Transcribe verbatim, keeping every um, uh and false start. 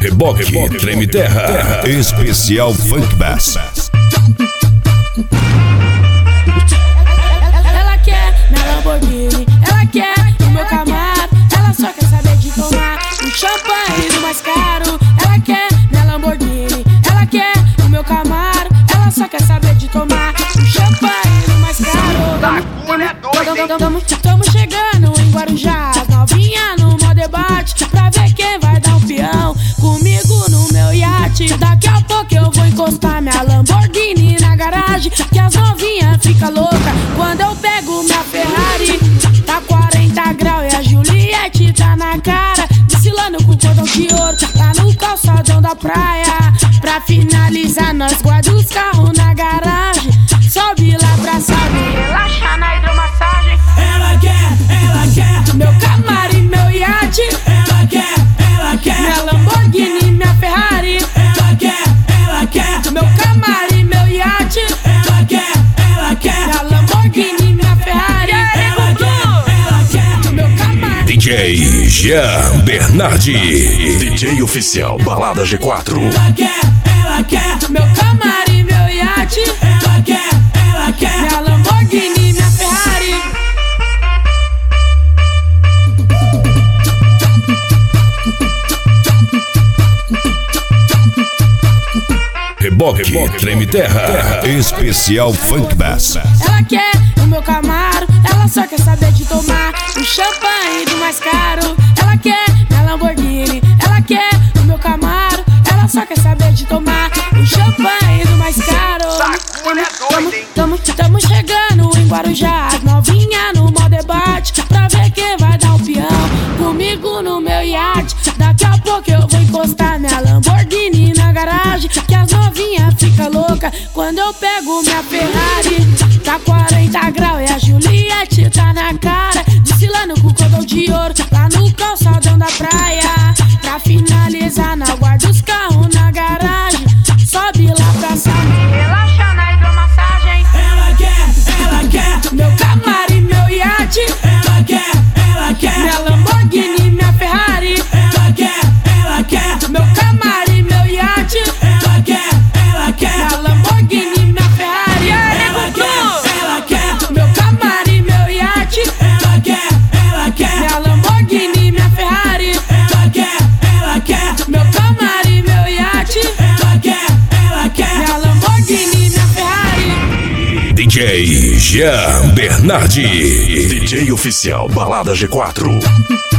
Reboque, Reboque Treme Terra, terra. Especial Funk Bass. Ela quer minha Lamborghini, ela quer o meu Camaro, ela só quer saber de tomar um champanhe do mais caro. Ela quer minha Lamborghini, ela quer o meu Camaro, ela só quer saber de tomar um champanhe do mais caro. Tamo, tamo, tamo chegando em Guarujá, novinha no mó debate, pra ver quem vai dar um peão comigo no meu iate. Daqui a pouco eu vou encostar minha Lamborghini na garagem, que as novinhas ficam loucas quando eu pego minha Ferrari. Tá quarenta graus e a Juliette tá na cara, desfilando com cordão de ouro lá no calçadão da praia. Pra finalizar nós guarda os carros na garagem, sobe lá pra sabe relaxa na hidromassagem. Ela quer, ela quer meu Camaro e meu iate. Ela quer, ela quer minha Lamborghini, minha Ferrari. Ela quer, ela quer meu Camaro e meu iate. Ela quer, ela quer minha Lamborghini, minha Ferrari. Ela quer, ela quer meu Camaro. D J Jean Bernardi, D J oficial Balada G quatro. Ela quer, ela quer meu Camaro e meu iate. Ela quer, ela quer minha Lamborghini, minha Ferrari. Reboque, Reboque Treme Terra, terra. Especial Funk Bass. Ela quer o meu Camaro, ela só quer saber de tomar o champanhe do mais caro. Ela quer minha Lamborghini, ela quer o meu Camaro, ela só quer saber de tomar o champanhe do mais caro. Tamo, tamo, tamo chegando em Guarujá, novinha no mó debate, pra ver quem vai dar um peão comigo no meu iate. Daqui a pouco eu vou encostar minha Lamborghini na garagem, que as novinhas ficam loucas quando eu pego minha Ferrari. Tá quarenta graus e a Juliette tá na cara, desfilando com cordão de ouro lá no calçadão da praia. Pra finalizar na guarda os carros na garagem, sobe lá pra sala relaxa na hidromassagem. Ela quer, ela quer meu Camaro e meu iate. Ela quer, ela quer minha Lamborghini, minha Ferrari. Ela quer, ela quer meu Camaro e meu iate. Ela quer, ela quer minha Lamborghini, minha Ferrari. Ela quer, ela quer meu Camaro e meu iate. Ela quer, ela quer minha Lamborghini, minha Ferrari. Ela quer, ela quer meu Camaro e meu iate. Ela quer, ela quer minha Lamborghini, minha Ferrari. D J Jean Bernardi, D J oficial Balada G quatro.